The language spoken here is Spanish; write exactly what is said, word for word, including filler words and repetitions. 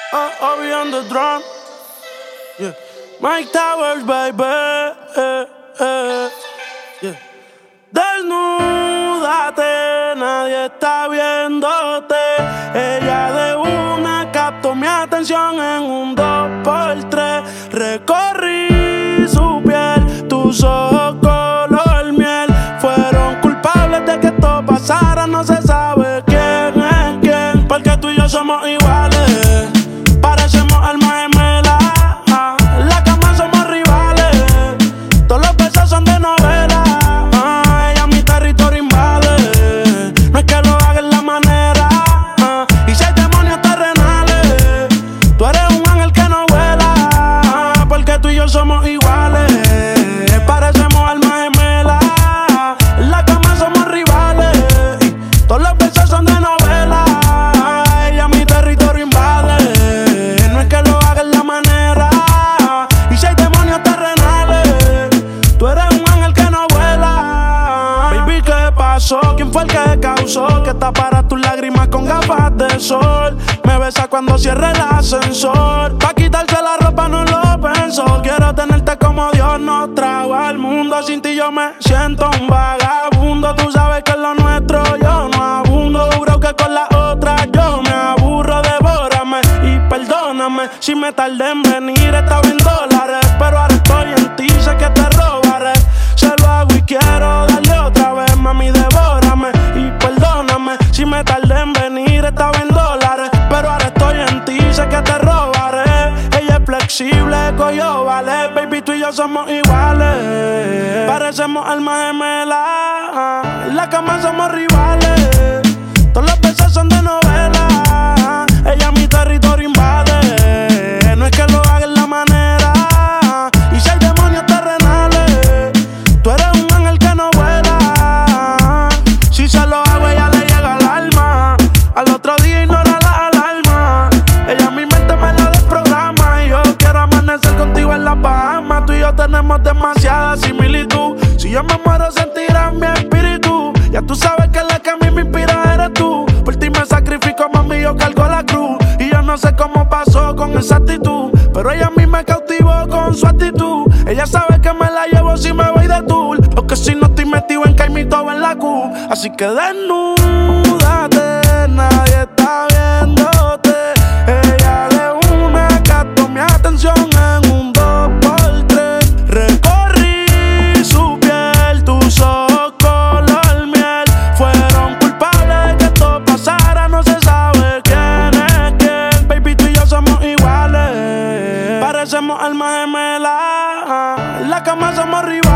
Uh, Obi on the drum. Yeah. Mike Towers, baby. Eh, eh. Yeah. Desnúdate, nadie está viéndote. Ella de una captó mi atención en un dos por tres. Recorrí su piel, tus ojos color miel. Fueron culpables de que esto pasara, no se sabe quién es quién. Porque tú y yo somos iguales. Parecemos almas gemelas, en la cama somos rivales. Todos los besos son de novela. Ah, ella mi territorio invade. No es que lo haga en la manera. Ah, y si hay demonios terrenales, tú eres un ángel que no vuela. Ah, porque tú y yo somos iguales. Parecemos almas gemelas, en la cama somos rivales. Todos los besos son de novela. Ah, ella mi territorio invade. ¿Quién fue el que causó que taparas tus lágrimas con gafas de sol? Me besa cuando cierre el ascensor. Pa' quitarse la ropa no lo pensó. Quiero tenerte como Dios nos trajo al mundo. Sin ti yo me siento un vagabundo. Tú sabes que es lo nuestro, yo no abundo. Juro que con la otra yo me aburro. Devórame y perdóname si me tardé en venir. Estaba en dólares, pero ahora estoy en ti. Sé que te robaré, se lo hago y quiero darle otra vez. Mami, devórame y perdóname si me tardé en venir. Estaba en dólares, pero ahora estoy en ti. Sé que te robaré. Ella es flexible, coyo vale. Baby, tú y yo somos iguales. Parecemos almas gemelas, en la cama somos rivales. Todos los besos son de novela. Ella mi territorio invade. No es que lo haga en la manera. Y si hay demonios terrenales, tú eres un ángel que no vuela. Si se lo hago, ella le llega al alma. Al otro día ignora la alarma. Ella mi mente me la desprograma. Y yo quiero amanecer contigo en la Bahamas. Tú y yo tenemos demasiada similitud. Si yo me muero, sentirás mi espíritu. Ya tú sabes que la que a mí me inspira eres tú. Por ti me sacrifico, mami, yo cargo la cruz. Y yo no sé cómo pasó con esa actitud, pero ella a mí me cautivó con su actitud. Ella sabe que me la llevo si me voy de tour, o que si no estoy metido en Caimito o en la Q. Así que desnúdate, nadie está viéndote. Ella de una captó mi atención en un dos por tres. Recorrí su piel, tus ojos color miel. Fueron culpables de que esto pasara, no se sabe quién es quién. Baby, tú y yo somos iguales. Parecemos almas gemelas, en la cama somos rivales.